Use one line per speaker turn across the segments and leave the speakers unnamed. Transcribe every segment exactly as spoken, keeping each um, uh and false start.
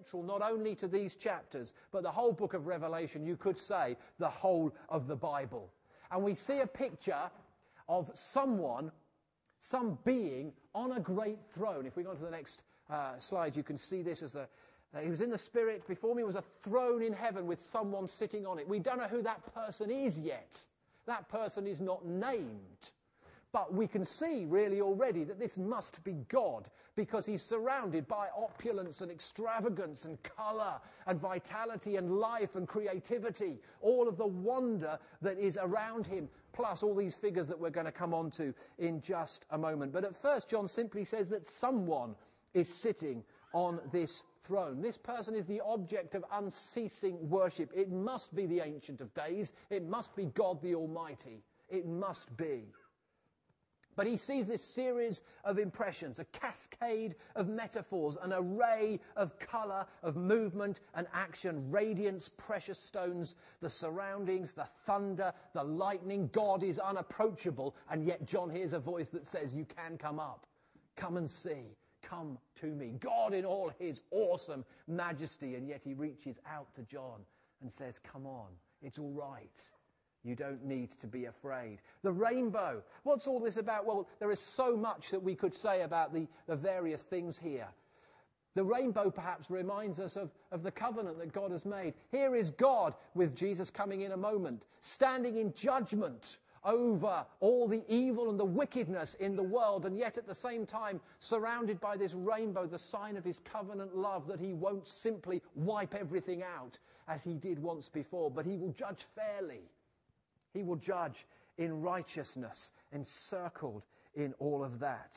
central not only to these chapters, but the whole book of Revelation, you could say the whole of the Bible. And we see a picture of someone, some being on a great throne. If we go on to the next uh, slide, you can see this as a, uh, he was in the Spirit. Before me was a throne in heaven with someone sitting on it. We don't know who that person is yet. That person is not named. But we can see really already that this must be God, because he's surrounded by opulence and extravagance and colour and vitality and life and creativity. All of the wonder that is around him, plus all these figures that we're going to come on to in just a moment. But at first, John simply says that someone is sitting on this throne. This person is the object of unceasing worship. It must be the Ancient of Days. It must be God the Almighty. It must be. But he sees this series of impressions, a cascade of metaphors, an array of colour, of movement and action, radiance, precious stones, the surroundings, the thunder, the lightning. God is unapproachable, and yet John hears a voice that says, you can come up, come and see, come to me. God in all his awesome majesty, and yet he reaches out to John and says, come on, it's all right. You don't need to be afraid. The rainbow. What's all this about? Well, there is so much that we could say about the, the various things here. The rainbow perhaps reminds us of, of the covenant that God has made. Here is God, with Jesus coming in a moment, standing in judgment over all the evil and the wickedness in the world, and yet at the same time surrounded by this rainbow, the sign of his covenant love, that he won't simply wipe everything out as he did once before, but he will judge fairly. He will judge in righteousness, encircled in all of that.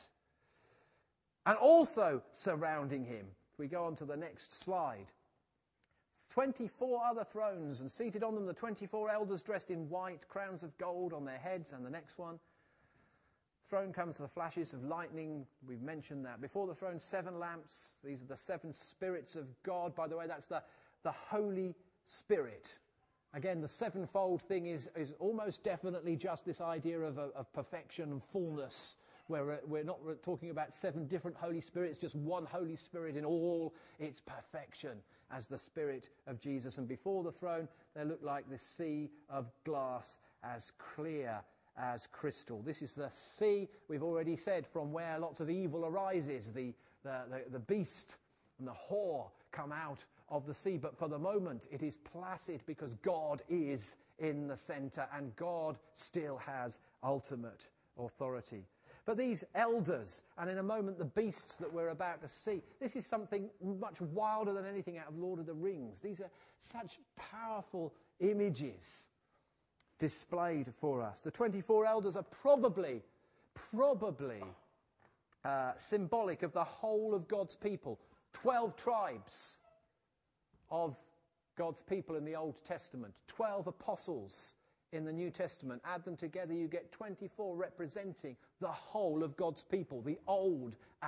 And also surrounding him, if we go on to the next slide, twenty-four other thrones, and seated on them the twenty-four elders dressed in white, crowns of gold on their heads. And the next one, throne comes to the flashes of lightning. We've mentioned that. Before the throne, seven lamps. These are the seven spirits of God. By the way, that's the, the Holy Spirit. Again, the sevenfold thing is, is almost definitely just this idea of, of perfection and fullness, where we're not talking about seven different Holy Spirits, just one Holy Spirit in all its perfection as the Spirit of Jesus. And before the throne, they look like the sea of glass, as clear as crystal. This is the sea, we've already said, from where lots of evil arises. The, the, the, the beast and the whore come out of the sea, but for the moment it is placid because God is in the centre and God still has ultimate authority. But these elders, and in a moment the beasts that we're about to see, this is something much wilder than anything out of Lord of the Rings. These are such powerful images displayed for us. The twenty-four elders are probably, probably uh, symbolic of the whole of God's people. Twelve tribes of God's people in the Old Testament, twelve apostles in the New Testament. Add them together, you get twenty-four representing the whole of God's people, the old and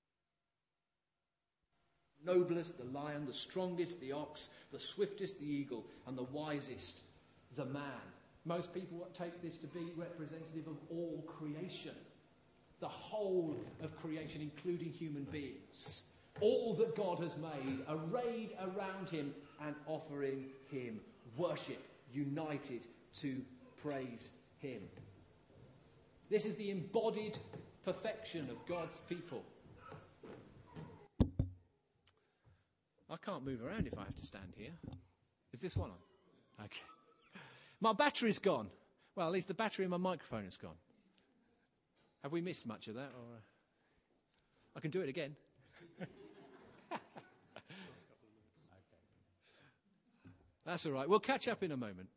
noblest, the lion, the strongest, the ox, the swiftest, the eagle, and the wisest, the man. Most people take this to be representative of all creation, the whole of creation, including human beings. All that God has made, arrayed around him and offering him worship, united to praise him. This is the embodied perfection of God's people. I can't move around if I have to stand here. Is this one on? Okay. My battery's gone. Well, at least the battery in my microphone is gone. Have we missed much of that? Or uh... I can do it again. That's all right. We'll catch up in a moment.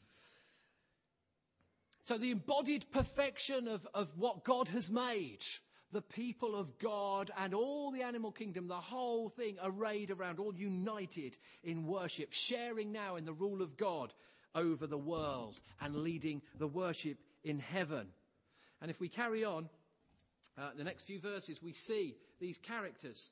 So the embodied perfection of, of what God has made, the people of God and all the animal kingdom, the whole thing arrayed around, all united in worship, sharing now in the rule of God over the world and leading the worship in heaven. And if we carry on, uh, the next few verses, we see these characters.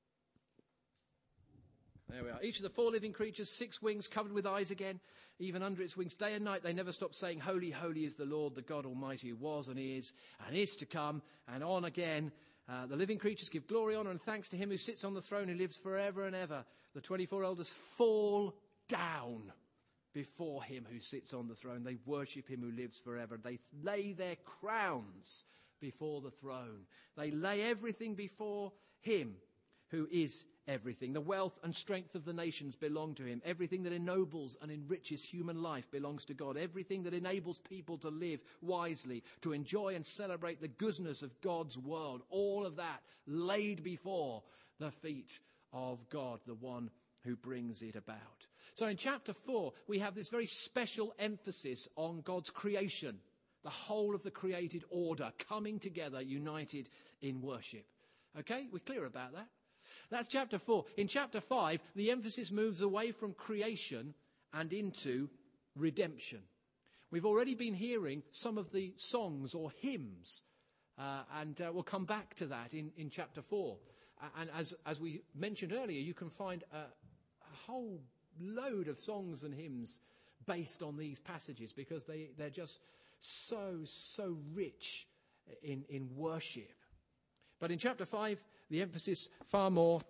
There we are. Each of the four living creatures, six wings covered with eyes again, even under its wings, day and night, they never stop saying, holy, holy is the Lord, the God Almighty, who was and is and is to come, and on again.
Uh, the living creatures give glory, honor, and thanks to him who sits on the throne, who lives forever and ever. The twenty-four elders fall down before him who sits on the throne. They worship him who lives forever. They lay their crowns before the throne. They lay everything before him who is everything. The wealth and strength of the nations belong to him. Everything that ennobles and enriches human life belongs to God. Everything that enables people to live wisely, to enjoy and celebrate the goodness of God's world, all of that laid before the feet of God, the one who brings it about. So in chapter four, we have this very special emphasis on God's creation, the whole of the created order coming together, united in worship. Okay, we're clear about that? That's chapter four. In chapter five, the emphasis moves away from creation and into redemption. We've already been hearing some of the songs or hymns, uh, and uh, we'll come back to that in, in chapter four. Uh, and as, as we mentioned earlier, you can find a, a whole load of songs and hymns based on these passages because they, they're just so, so rich in, in worship. But in chapter five, the emphasis far more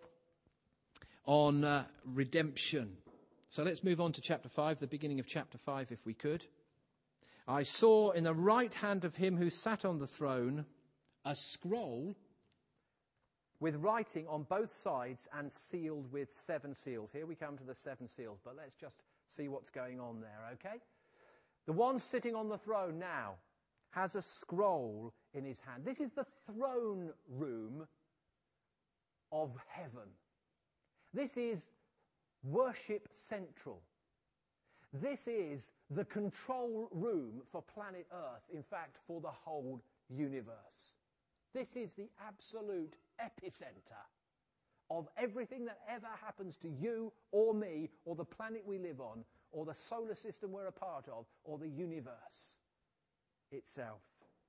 on uh, redemption. So let's move on to chapter five, the beginning of chapter five, if we could. I saw in the right hand of him who sat on the throne a scroll with writing on both sides and sealed with seven seals. Here we come to the seven seals, but let's just see what's going on there, okay? The one sitting on the throne now has a scroll in his hand. This is the throne room of heaven. This is worship central. This is the control room for planet Earth, in fact, for the whole universe. This is the absolute epicenter of everything that ever happens to you or me or the planet we live on or the solar system we're a part of or the universe itself.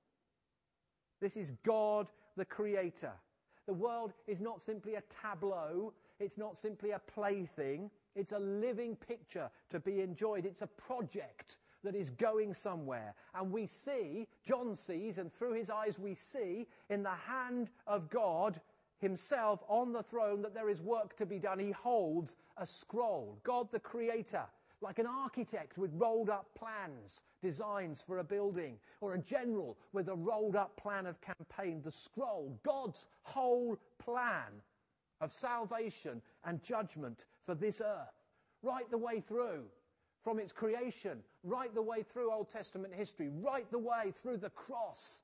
This is God, the Creator. The world is not simply a tableau. It's not simply a plaything. It's a living picture to be enjoyed. It's a project that is going somewhere. And we see, John sees, and through his eyes we see, in the hand of God himself on the throne that there is work to be done. He holds a scroll. God, the Creator, like an architect with rolled up plans, designs for a building, or a general with a rolled up plan of campaign. The scroll, God's whole plan of salvation and judgment for this earth, right the way through, from its creation, right the way through Old Testament history, right the way through the cross,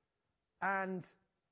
and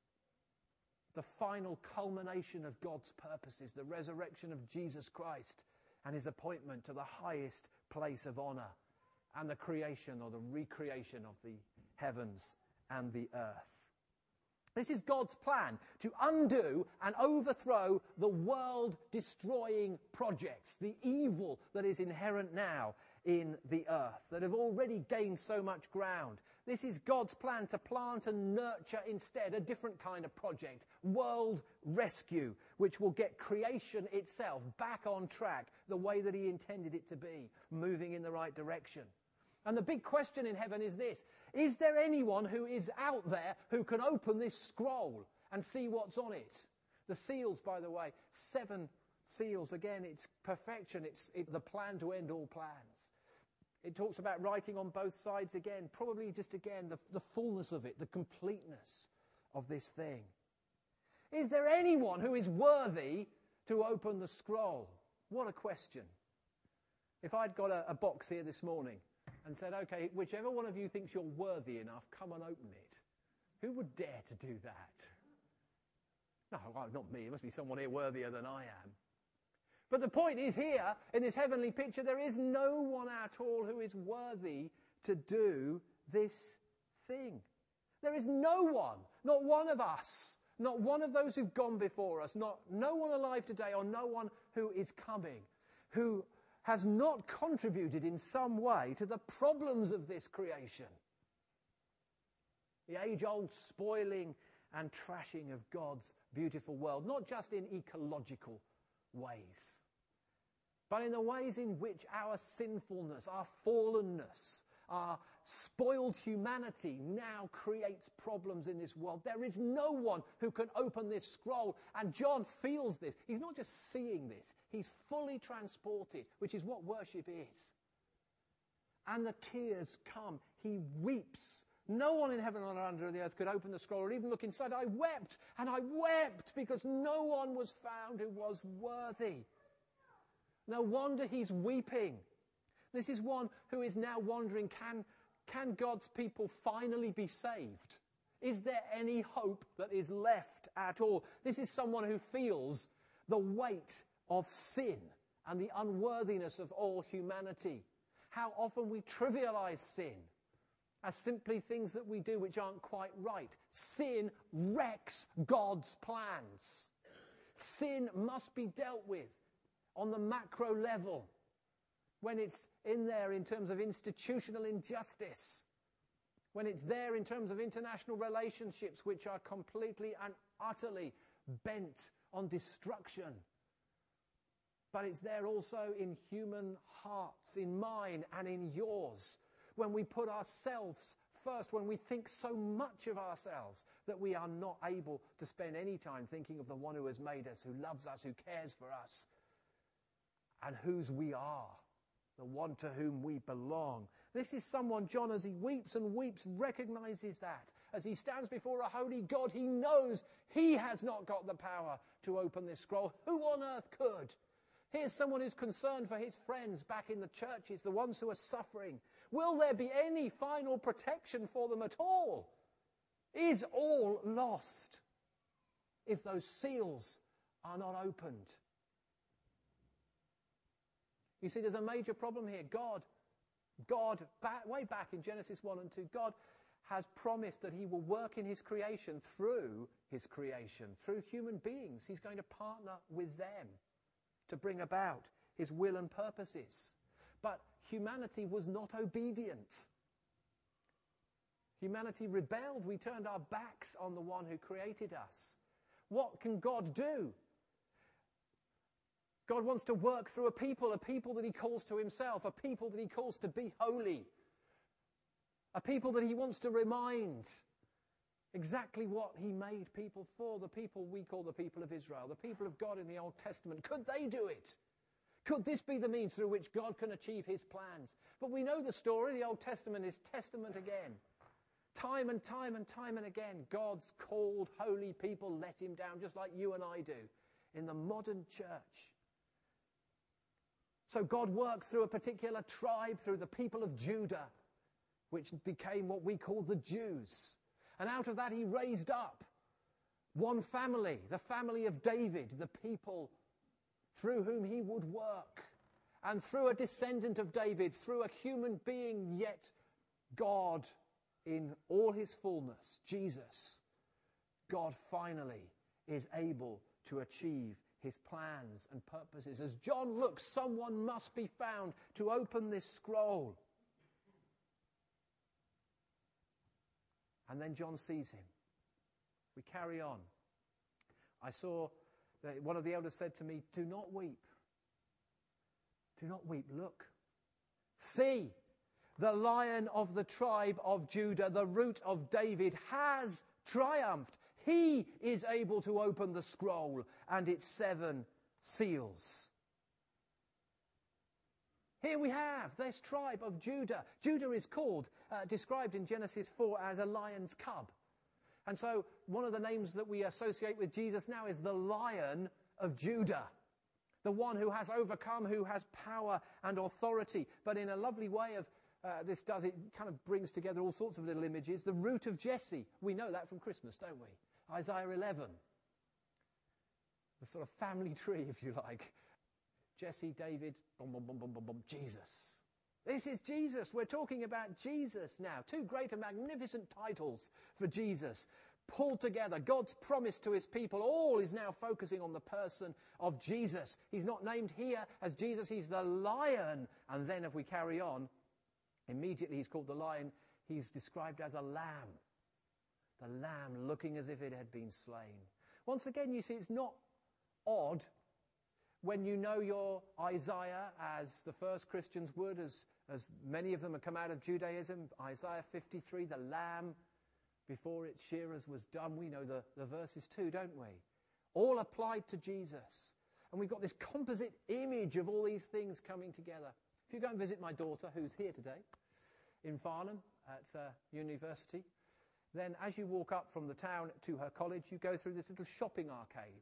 the final culmination of God's purposes, the resurrection of Jesus Christ, and his appointment to the highest place of honor, and the creation or the recreation of the heavens and the earth. This is God's plan to undo and overthrow the world-destroying projects, the evil that is inherent now in the earth, that have already gained so much ground. This is God's plan to plant and nurture instead a different kind of project, world rescue, which will get creation itself back on track the way that he intended it to be, moving in the right direction. And the big question in heaven is this: is there anyone who is out there who can open this scroll and see what's on it? The seals, by the way, seven seals, again, it's perfection. It's it, the plan to end all plans. It talks about writing on both sides again, probably just again, the, the fullness of it, the completeness of this thing. Is there anyone who is worthy to open the scroll? What a question. If I'd got a, a box here this morning and said, okay, whichever one of you thinks you're worthy enough, come and open it. Who would dare to do that? No, well, not me. It must be someone here worthier than I am. But the point is here, in this heavenly picture, there is no one at all who is worthy to do this thing. There is no one, not one of us, not one of those who've gone before us, not no one alive today or no one who is coming, who has not contributed in some way to the problems of this creation. The age-old spoiling and trashing of God's beautiful world, not just in ecological ways, but in the ways in which our sinfulness, our fallenness,
Our spoiled humanity now creates problems in this world. There is no one who can open this scroll. And John feels this. He's not just seeing this. He's fully transported, which is what worship is. And the tears come. He weeps. No one in heaven or under the earth could open the scroll or even look inside. I wept, and I wept because no one was found who was worthy. No wonder he's weeping. This is one who is now wondering, can, can God's people finally be saved? Is there any hope that is left at all? This is someone who feels the weight of sin and the unworthiness of all humanity. How often we trivialize sin as simply things that we do which aren't quite right. Sin wrecks God's plans. Sin must be dealt with on the macro level, when it's in there in terms of institutional injustice, when it's there in terms of international relationships which are completely and utterly bent on destruction. But it's there also in human hearts, in mine and in yours, when we put ourselves first, when we think so much of ourselves that we are not able to spend any time thinking of the one who has made us, who loves us, who cares for us, and whose we are. The one to whom we belong. This is someone, John, as he weeps and weeps, recognizes that. As he stands before a holy God, he knows he has not got the power to open this scroll. Who on earth could? Here's someone who's concerned for his friends back in the churches, the ones who are suffering. Will there be any final protection for them at all? Is all lost if those seals are not opened? You see, there's a major problem here. God, God, back, way back in Genesis one and two, God has promised that he will work in his creation through his creation, through human beings. He's going to partner with them to bring about his will and purposes. But humanity was not obedient. Humanity rebelled. We turned our backs on the one who created us. What can God do? God wants to work through a people, a people that he calls to himself, a people that he calls to be holy, a people that he wants to remind exactly what he made people for, the people we call the people of Israel, the people of God in the Old Testament. Could they do it? Could this be the means through which God can achieve his plans? But we know the story. The Old Testament is testament again. Time and time and time and again, God's called holy people let him down, just like you and I do in the modern church. So God worked through a particular tribe, through the people of Judah, which became what we call the Jews. And out of that he raised up one family, the family of David, the people through whom he would work. And through a descendant of David, through a human being, yet God in all his fullness, Jesus, God finally is able to achieve his plans and purposes. As John looks, someone must be found to open this scroll. And then John sees him. We carry on. I saw that one of the elders said to me, "Do not weep. Do not weep. Look. See, the Lion of the tribe of Judah, the Root of David, has triumphed. He is able to open the scroll and its seven seals." Here we have this tribe of Judah. Judah is called, uh, described in Genesis four as a lion's cub. And so one of the names that we associate with Jesus now is the Lion of Judah. The one who has overcome, who has power and authority. But in a lovely way of uh, this does, it kind of brings together all sorts of little images. The root of Jesse. We know that from Christmas, don't we? Isaiah eleven. The sort of family tree, if you like. Jesse, David, boom, boom, boom, boom, boom, boom, Jesus. This is Jesus. We're talking about Jesus now. Two great and magnificent titles for Jesus pulled together. God's promise to his people. All is now focusing on the person of Jesus. He's not named here as Jesus. He's the Lion. And then if we carry on, immediately he's called the Lion. He's described as a lamb. The lamb looking as if it had been slain. Once again, you see, it's not odd when you know your Isaiah, as the first Christians would, as, as many of them have come out of Judaism, Isaiah fifty-three, the lamb before its shearers was dumb. We know the, the verses too, don't we? All applied to Jesus. And we've got this composite image of all these things coming together. If you go and visit my daughter, who's here today, in Farnham at uh, university, then as you walk up from the town to her college, you go through this little shopping arcade.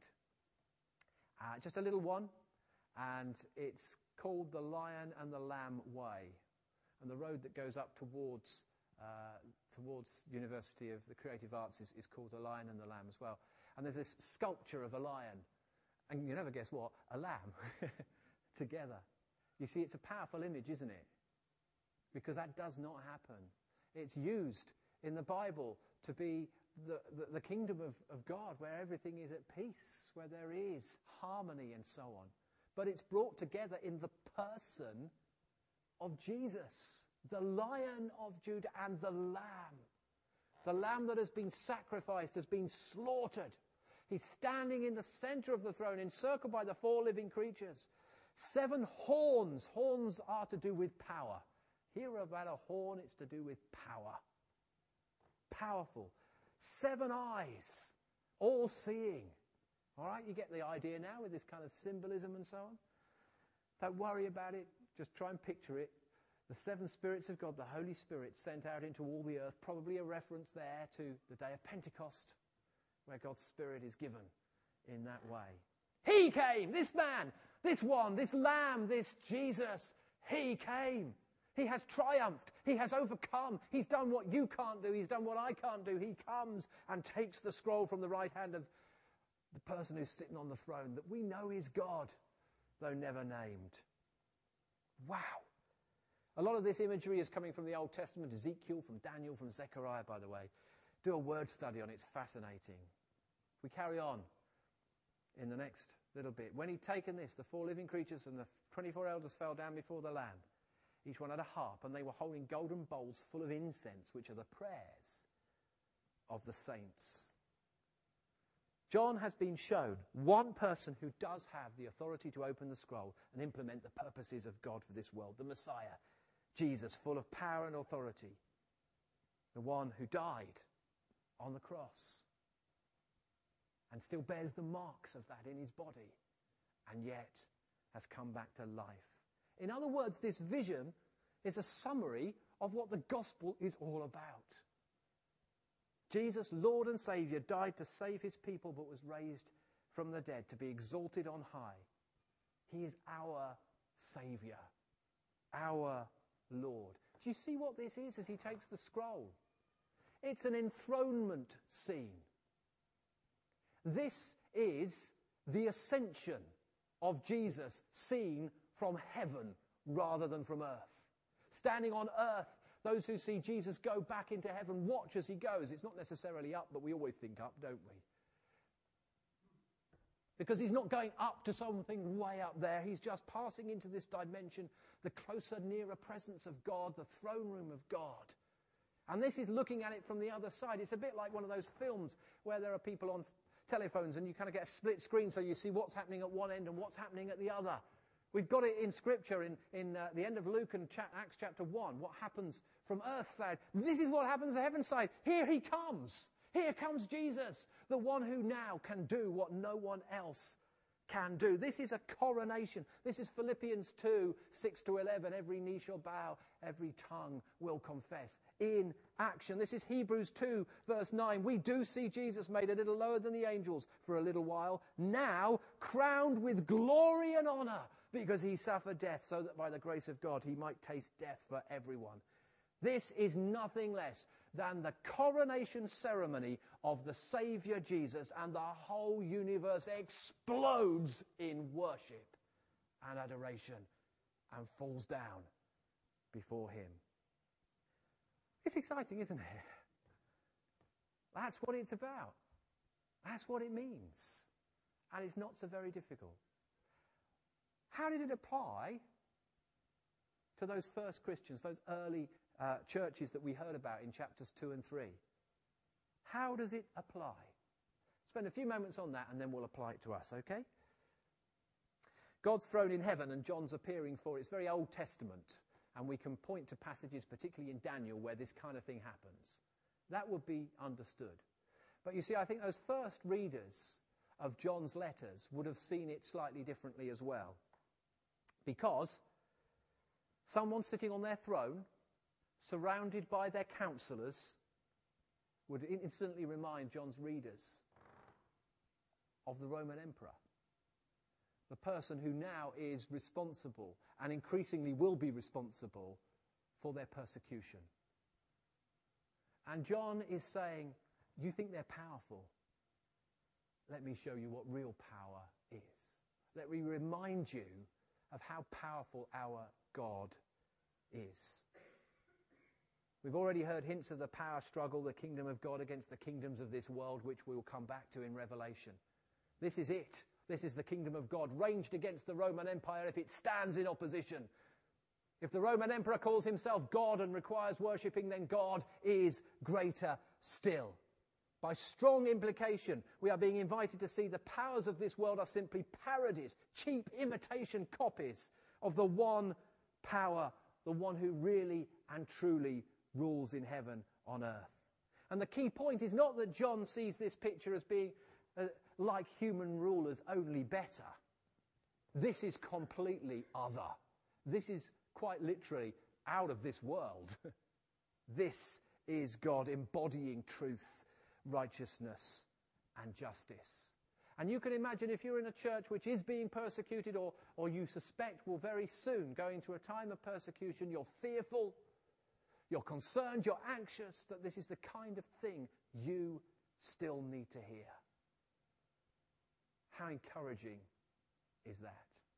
Uh, just a little one, and it's called the Lion and the Lamb Way. And the road that goes up towards uh, towards University of the Creative Arts is, is called the Lion and the Lamb as well. And there's this sculpture of a lion, and you never guess what, a lamb together. You see, it's a powerful image, isn't it? Because that does not happen. It's used in the Bible to be the, the, the kingdom of, of God, where everything is at peace, where there is harmony and so on. But it's brought together in the person of Jesus, the Lion of Judah and the Lamb. The Lamb that has been sacrificed, has been slaughtered. He's standing in the center of the throne, encircled by the four living creatures. Seven horns. Horns are to do with power. Here about a horn, it's to do with power. Powerful. Seven eyes, all seeing. All right, you get the idea now with this kind of symbolism and so on. Don't worry about it. Just try and picture it. The seven spirits of God, the Holy Spirit, sent out into all the earth. Probably a reference there to the day of Pentecost, where God's Spirit is given in that way. He came, this man, this one, this Lamb, this Jesus. He came. He has triumphed. He has overcome. He's done what you can't do. He's done what I can't do. He comes and takes the scroll from the right hand of the person who's sitting on the throne that we know is God, though never named. Wow. A lot of this imagery is coming from the Old Testament, Ezekiel, from Daniel, from Zechariah, by the way. Do a word study on it. It's fascinating. We carry on in the next little bit. When he'd taken this, the four living creatures and the twenty-four elders fell down before the Lamb. Each one had a harp, and they were holding golden bowls full of incense, which are the prayers of the saints. John has been shown one person who does have the authority to open the scroll and implement the purposes of God for this world, the Messiah, Jesus, full of power and authority, the one who died on the cross and still bears the marks of that in his body and yet has come back to life. In other words, this vision is a summary of what the gospel is all about. Jesus, Lord and Saviour, died to save his people but was raised from the dead to be exalted on high. He is our Saviour, our Lord. Do you see what this is as he takes the scroll? It's an enthronement scene. This is the ascension of Jesus seen from heaven rather than from earth. Standing on earth, those who see Jesus go back into heaven watch as he goes. It's not necessarily up, but we always think up, don't we? Because he's not going up to something way up there. He's just passing into this dimension, the closer, nearer presence of God, the throne room of God. And this is looking at it from the other side. It's a bit like one of those films where there are people on telephones and you kind of get a split screen so you see what's happening at one end and what's happening at the other. We've got it in Scripture in, in uh, the end of Luke and cha- Acts chapter one. What happens from earth's side. This is what happens to heaven's side. Here he comes. Here comes Jesus, the one who now can do what no one else can do. This is a coronation. This is Philippians two, six to eleven. Every knee shall bow, every tongue will confess. In action. This is Hebrews two, verse nine. We do see Jesus made a little lower than the angels for a little while, now crowned with glory and honor, because he suffered death so that by the grace of God he might taste death for everyone. This is nothing less than the coronation ceremony of the Saviour Jesus, and the whole universe explodes in worship and adoration and falls down before him. It's exciting, isn't it? That's what it's about. That's what it means. And it's not so very difficult. How did it apply to those first Christians, those early uh, churches that we heard about in chapters two and three? How does it apply? Spend a few moments on that and then we'll apply it to us, okay? God's throne in heaven and John's appearing for it. It's very Old Testament. And we can point to passages, particularly in Daniel, where this kind of thing happens. That would be understood. But you see, I think those first readers of John's letters would have seen it slightly differently as well. Because someone sitting on their throne, surrounded by their counselors, would instantly remind John's readers of the Roman emperor. The person who now is responsible and increasingly will be responsible for their persecution. And John is saying, you think they're powerful? Let me show you what real power is. Let me remind you of how powerful our God is. We've already heard hints of the power struggle, the kingdom of God against the kingdoms of this world, which we will come back to in Revelation. This is it. This is the kingdom of God, ranged against the Roman Empire if it stands in opposition. If the Roman emperor calls himself God and requires worshipping, then God is greater still. By strong implication, we are being invited to see the powers of this world are simply parodies, cheap imitation copies of the one power, the one who really and truly rules in heaven on earth. And the key point is not that John sees this picture as being uh, like human rulers, only better. This is completely other. This is quite literally out of this world. This is God embodying truth, righteousness, and justice. And you can imagine if you're in a church which is being persecuted, or, or you suspect will very soon go into a time of persecution, you're fearful, you're concerned, you're anxious, that this is the kind of thing you still need to hear. How encouraging is that?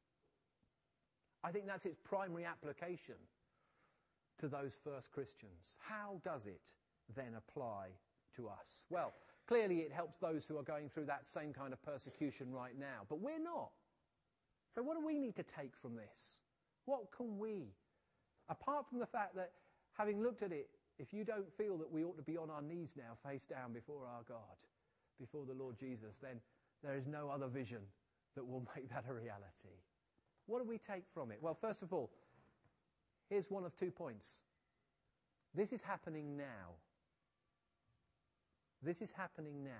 I think that's its primary application to those first Christians. How does it then apply to us? Well, clearly it helps those who are going through that same kind of persecution right now. But we're not. So what do we need to take from this? What can we? Apart from the fact that, having looked at it, if you don't feel that we ought to be on our knees now, face down before our God, before the Lord Jesus, then there is no other vision that will make that a reality. What do we take from it? Well, first of all, here's one of two points. This is happening now. This is happening now.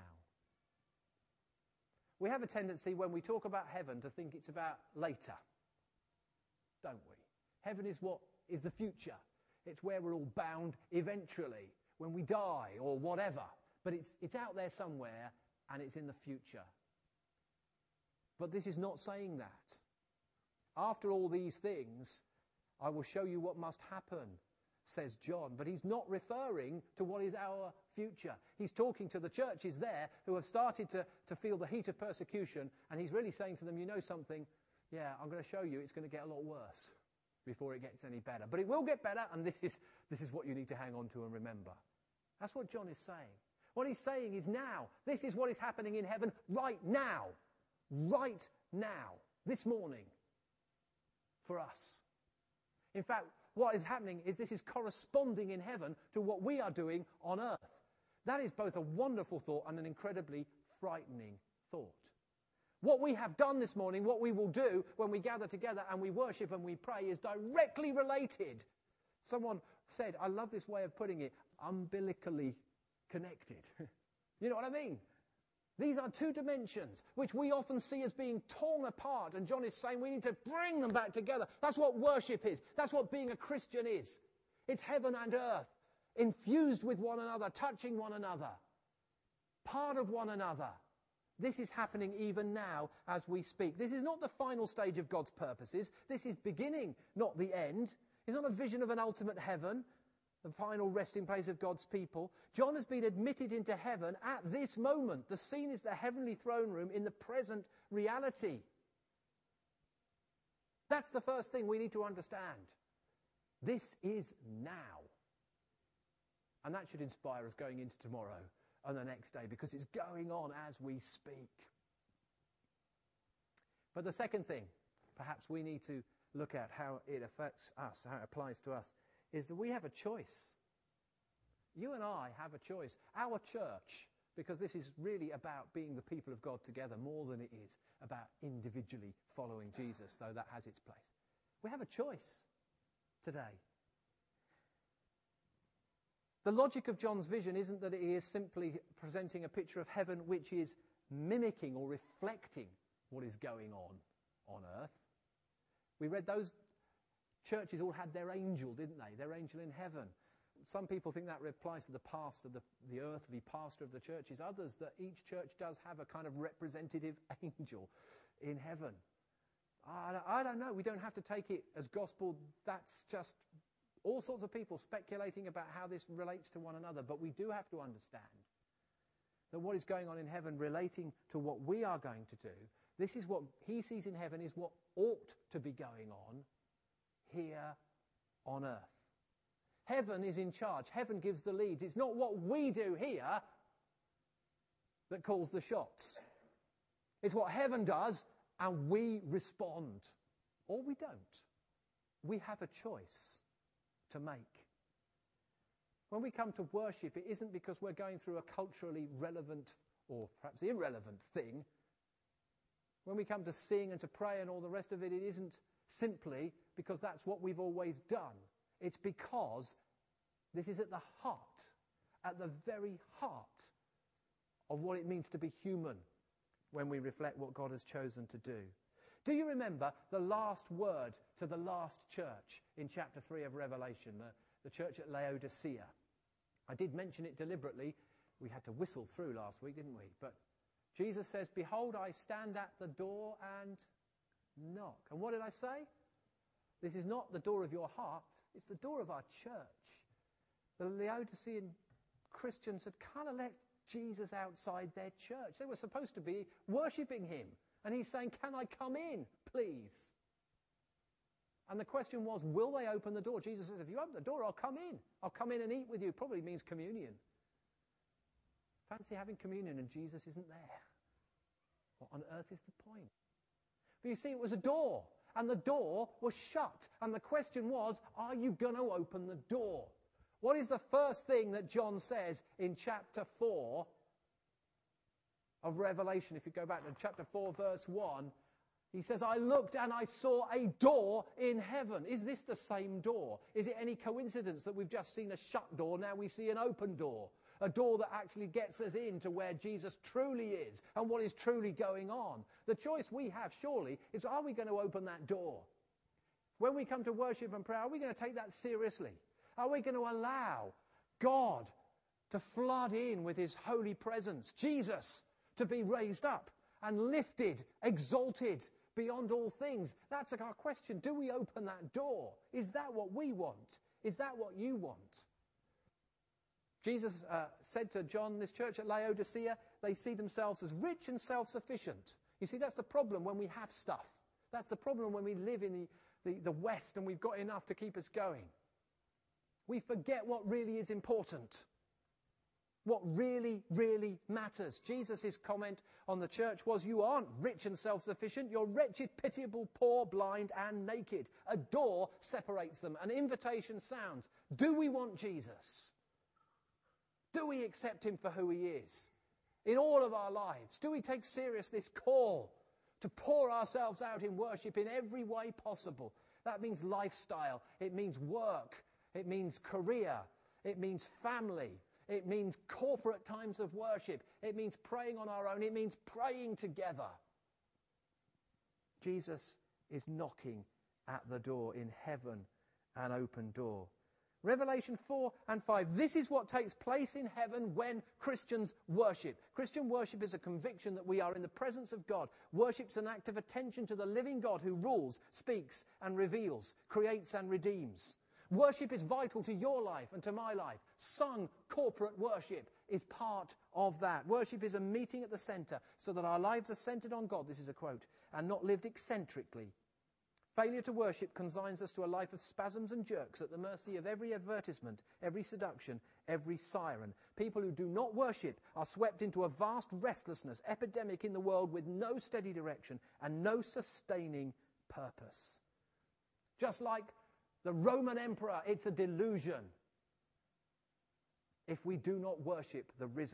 We have a tendency when we talk about heaven to think it's about later, don't we? Heaven is what is the future. It's where we're all bound eventually, when we die or whatever. But it's, it's out there somewhere, and it's in the future. But this is not saying that. After all these things, I will show you what must happen, says John. But he's not referring to what is our future. He's talking to the churches there who have started to, to feel the heat of persecution, and he's really saying to them, you know something? Yeah, I'm going to show you it's going to get a lot worse before it gets any better. But it will get better, and this is, this is what you need to hang on to and remember. That's what John is saying. What he's saying is now. This is what is happening in heaven right now. Right now. This morning. For us. In fact, what is happening is this is corresponding in heaven to what we are doing on earth. That is both a wonderful thought and an incredibly frightening thought. What we have done this morning, what we will do when we gather together and we worship and we pray, is directly related. Someone said, I love this way of putting it, umbilically connected. You know what I mean? These are two dimensions which we often see as being torn apart, and John is saying we need to bring them back together. That's what worship is. That's what being a Christian is. It's heaven and earth, infused with one another, touching one another, part of one another. This is happening even now as we speak. This is not the final stage of God's purposes. This is beginning, not the end. It's not a vision of an ultimate heaven, the final resting place of God's people. John has been admitted into heaven at this moment. The scene is the heavenly throne room in the present reality. That's the first thing we need to understand. This is now. And that should inspire us going into tomorrow and the next day, because it's going on as we speak. But the second thing, perhaps we need to look at how it affects us, how it applies to us, is that we have a choice. You and I have a choice. Our church because this is really about being the people of God together more than it is about individually following Jesus, though that has its place. We have a choice today. The logic of John's vision isn't that he is simply presenting a picture of heaven which is mimicking or reflecting what is going on on earth. We read those churches all had their angel, didn't they? Their angel in heaven. Some people think that applies to the pastor, the, the earthly pastor of the churches. Others, that each church does have a kind of representative angel in heaven. I, I don't know. We don't have to take it as gospel. That's just all sorts of people speculating about how this relates to one another. But we do have to understand that what is going on in heaven relating to what we are going to do, this is what he sees in heaven is what ought to be going on here on earth. Heaven is in charge. Heaven gives the leads. It's not what we do here that calls the shots. It's what heaven does, and we respond. Or we don't. We have a choice to make. When we come to worship, it isn't because we're going through a culturally relevant or perhaps irrelevant thing. When we come to sing and to pray and all the rest of it, it isn't simply because that's what we've always done. It's because this is at the heart, at the very heart of what it means to be human when we reflect what God has chosen to do. Do you remember the last word to the last church in chapter three of Revelation, the, the church at Laodicea? I did mention it deliberately. We had to whistle through last week, didn't we? But Jesus says, "Behold, I stand at the door and knock." And what did I say? This is not the door of your heart, it's the door of our church. The Laodicean Christians had kind of let Jesus outside their church. They were supposed to be worshipping him. And he's saying, "Can I come in, please?" And the question was, will they open the door? Jesus says, "If you open the door, I'll come in. I'll come in and eat with you." Probably means communion. Fancy having communion and Jesus isn't there. What on earth is the point? But you see, it was a door. And the door was shut. And the question was, are you going to open the door? What is the first thing that John says in chapter four of Revelation? If you go back to chapter four, verse one, he says, "I looked and I saw a door in heaven." Is this the same door? Is it any coincidence that we've just seen a shut door, now we see an open door? A door that actually gets us into where Jesus truly is and what is truly going on. The choice we have, surely, is are we going to open that door? When we come to worship and prayer, are we going to take that seriously? Are we going to allow God to flood in with his holy presence, Jesus to be raised up and lifted, exalted beyond all things? That's our question. Do we open that door? Is that what we want? Is that what you want? Jesus uh, said to John, this church at Laodicea, they see themselves as rich and self-sufficient. You see, that's the problem when we have stuff. That's the problem when we live in the, the, the West and we've got enough to keep us going. We forget what really is important. What really, really matters. Jesus' comment on the church was, "You aren't rich and self-sufficient. You're wretched, pitiable, poor, blind, and naked." A door separates them. An invitation sounds. Do we want Jesus? Do we accept him for who he is in all of our lives? Do we take serious this call to pour ourselves out in worship in every way possible? That means lifestyle. It means work. It means career. It means family. It means corporate times of worship. It means praying on our own. It means praying together. Jesus is knocking at the door in heaven, an open door. Revelation four and five. This is what takes place in heaven when Christians worship. Christian worship is a conviction that we are in the presence of God. Worship's an act of attention to the living God who rules, speaks and reveals, creates and redeems. Worship is vital to your life and to my life. Sung corporate worship is part of that. Worship is a meeting at the center so that our lives are centered on God, this is a quote, and not lived eccentrically. Failure to worship consigns us to a life of spasms and jerks at the mercy of every advertisement, every seduction, every siren. People who do not worship are swept into a vast restlessness, epidemic in the world with no steady direction and no sustaining purpose. Just like the Roman emperor, it's a delusion if we do not worship the risen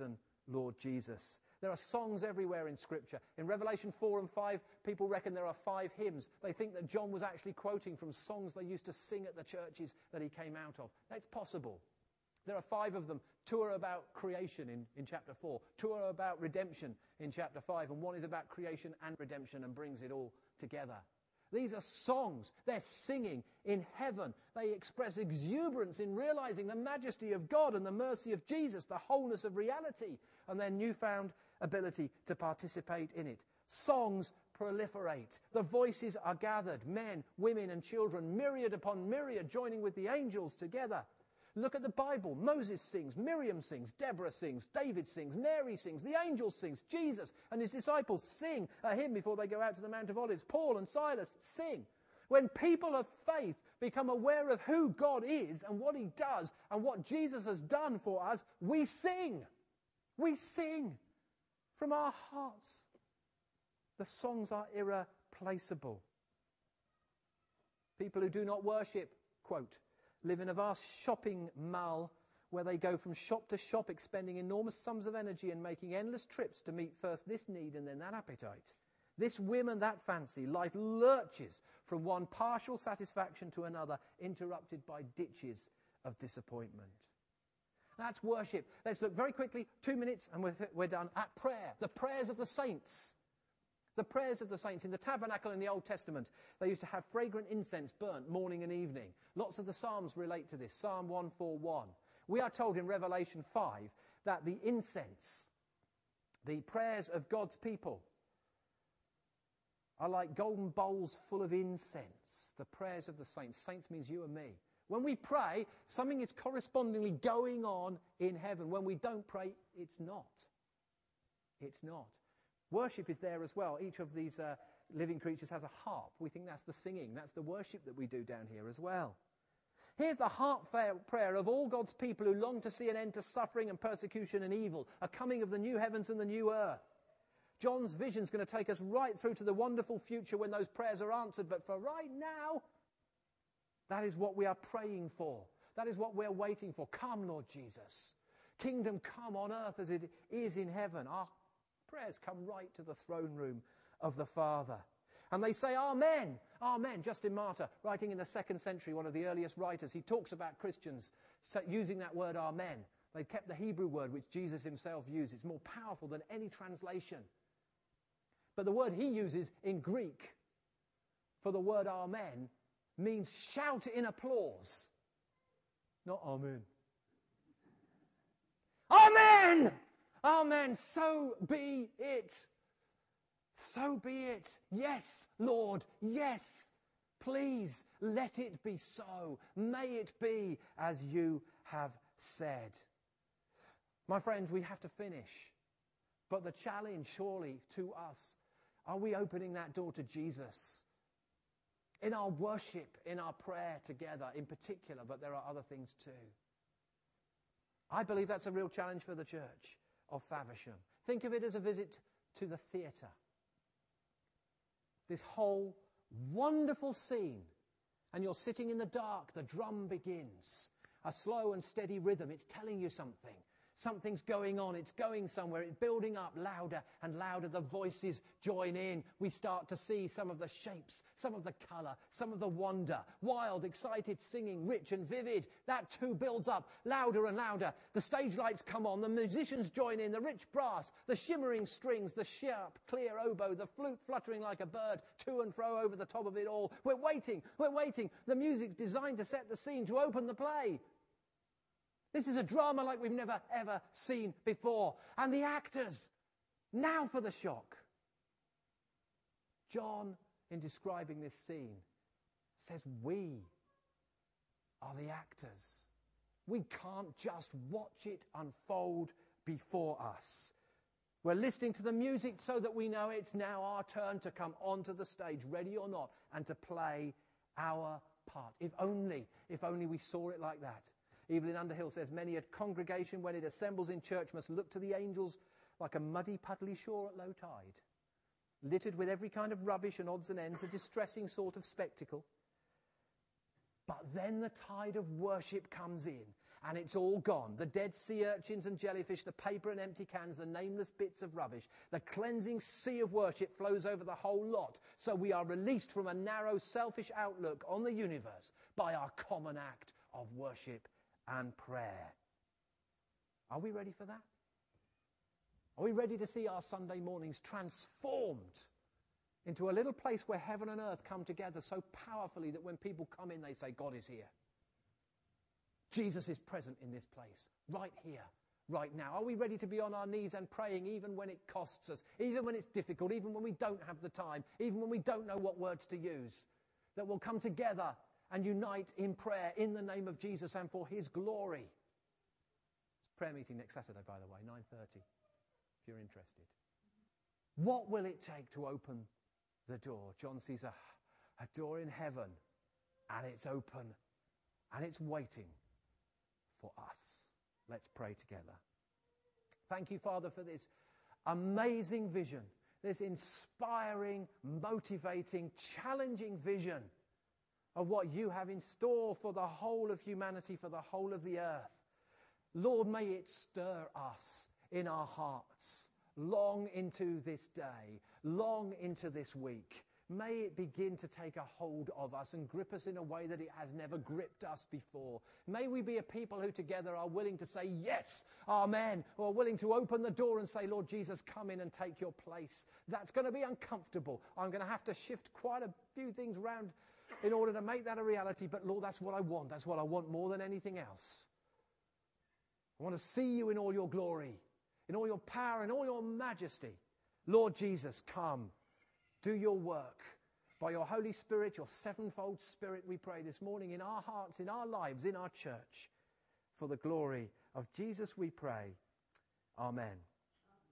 Lord Jesus. There are songs everywhere in Scripture. In Revelation four and five, people reckon there are five hymns. They think that John was actually quoting from songs they used to sing at the churches that he came out of. That's possible. There are five of them. Two are about creation in, in chapter four. Two are about redemption in chapter five. And one is about creation and redemption and brings it all together. These are songs. They're singing in heaven. They express exuberance in realizing the majesty of God and the mercy of Jesus, the wholeness of reality, and their newfound ability to participate in it. Songs proliferate. The voices are gathered, men, women, and children, myriad upon myriad, joining with the angels together. Look at the Bible. Moses sings, Miriam sings, Deborah sings, David sings, Mary sings, the angels sings, Jesus and his disciples sing a hymn before they go out to the Mount of Olives. Paul and Silas sing. When people of faith become aware of who God is and what he does and what Jesus has done for us, we sing. We sing from our hearts. The songs are irreplaceable. People who do not worship, quote, live in a vast shopping mall where they go from shop to shop, expending enormous sums of energy and making endless trips to meet first this need and then that appetite. This whim and that fancy, life lurches from one partial satisfaction to another, interrupted by ditches of disappointment. That's worship. Let's look very quickly, two minutes, and we're, we're done, at prayer. The prayers of the saints. The prayers of the saints. In the tabernacle in the Old Testament, they used to have fragrant incense burnt morning and evening. Lots of the Psalms relate to this. Psalm one forty-one. We are told in Revelation five that the incense, the prayers of God's people, are like golden bowls full of incense. The prayers of the saints. Saints means you and me. When we pray, something is correspondingly going on in heaven. When we don't pray, it's not. It's not. Worship is there as well. Each of these uh, living creatures has a harp. We think that's the singing. That's the worship that we do down here as well. Here's the heartfelt prayer of all God's people who long to see an end to suffering and persecution and evil, a coming of the new heavens and the new earth. John's vision is going to take us right through to the wonderful future when those prayers are answered. But for right now, that is what we are praying for. That is what we're waiting for. Come, Lord Jesus. Kingdom come on earth as it is in heaven. Our prayers come right to the throne room of the Father. And they say, Amen, Amen. Justin Martyr, writing in the second century, one of the earliest writers, he talks about Christians using that word Amen. They kept the Hebrew word, which Jesus himself used. It's more powerful than any translation. But the word he uses in Greek for the word Amen means shout in applause. Not Amen. Amen! Amen. So be it. So be it. Yes, Lord. Yes. Please let it be so. May it be as you have said. My friends, we have to finish. But the challenge surely to us, are we opening that door to Jesus? In our worship, in our prayer together in particular, but there are other things too. I believe that's a real challenge for the church of Faversham. Think of it as a visit to the theatre. This whole wonderful scene, and you're sitting in the dark, the drum begins. A slow and steady rhythm, it's telling you something. Something's going on, it's going somewhere, it's building up louder and louder. The voices join in. We start to see some of the shapes, some of the colour, some of the wonder. Wild, excited singing, rich and vivid. That too builds up louder and louder. The stage lights come on, the musicians join in, the rich brass, the shimmering strings, the sharp, clear oboe, the flute fluttering like a bird to and fro over the top of it all. We're waiting, we're waiting. The music's designed to set the scene, to open the play. This is a drama like we've never, ever seen before. And the actors, now for the shock. John, in describing this scene, says we are the actors. We can't just watch it unfold before us. We're listening to the music so that we know it's now our turn to come onto the stage, ready or not, and to play our part. If only, if only we saw it like that. Evelyn Underhill says, many a congregation, when it assembles in church, must look to the angels like a muddy, puddly shore at low tide, littered with every kind of rubbish and odds and ends, a distressing sort of spectacle. But then the tide of worship comes in, and it's all gone. The dead sea urchins and jellyfish, the paper and empty cans, the nameless bits of rubbish. The cleansing sea of worship flows over the whole lot. So we are released from a narrow, selfish outlook on the universe by our common act of worship and prayer. Are we ready for that? Are we ready to see our Sunday mornings transformed into a little place where heaven and earth come together so powerfully that when people come in, they say, God is here. Jesus is present in this place, right here, right now. Are we ready to be on our knees and praying even when it costs us, even when it's difficult, even when we don't have the time, even when we don't know what words to use? That we'll come together and unite in prayer in the name of Jesus and for his glory. It's prayer meeting next Saturday, by the way, nine thirty, if you're interested. What will it take to open the door? John sees a, a door in heaven, and it's open, and it's waiting for us. Let's pray together. Thank you, Father, for this amazing vision, this inspiring, motivating, challenging vision of what you have in store for the whole of humanity, for the whole of the earth. Lord, may it stir us in our hearts long into this day, long into this week. May it begin to take a hold of us and grip us in a way that it has never gripped us before. May we be a people who together are willing to say yes, amen, or are willing to open the door and say, Lord Jesus, come in and take your place. That's going to be uncomfortable. I'm going to have to shift quite a few things around in order to make that a reality. But Lord, that's what I want. That's what I want more than anything else. I want to see you in all your glory, in all your power, in all your majesty. Lord Jesus, come. Do your work by your Holy Spirit, your sevenfold Spirit, we pray this morning, in our hearts, in our lives, in our church. For the glory of Jesus we pray. Amen.